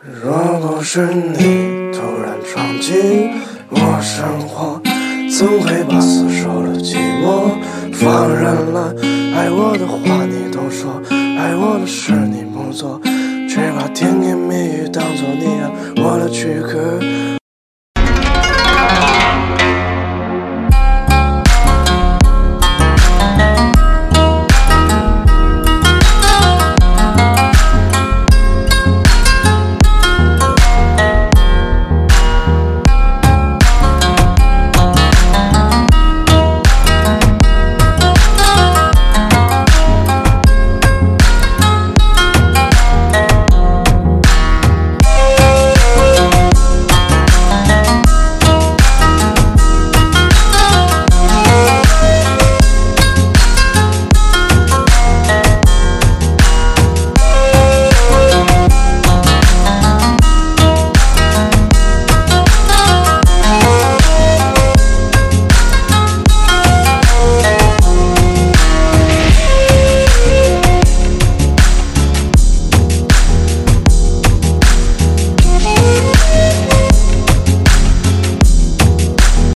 若不是你突然闯进我生活，怎会把死守的寂寞放任了？爱我的话你都说，爱我的事你不做，却把甜言蜜语当作你让我的躯壳。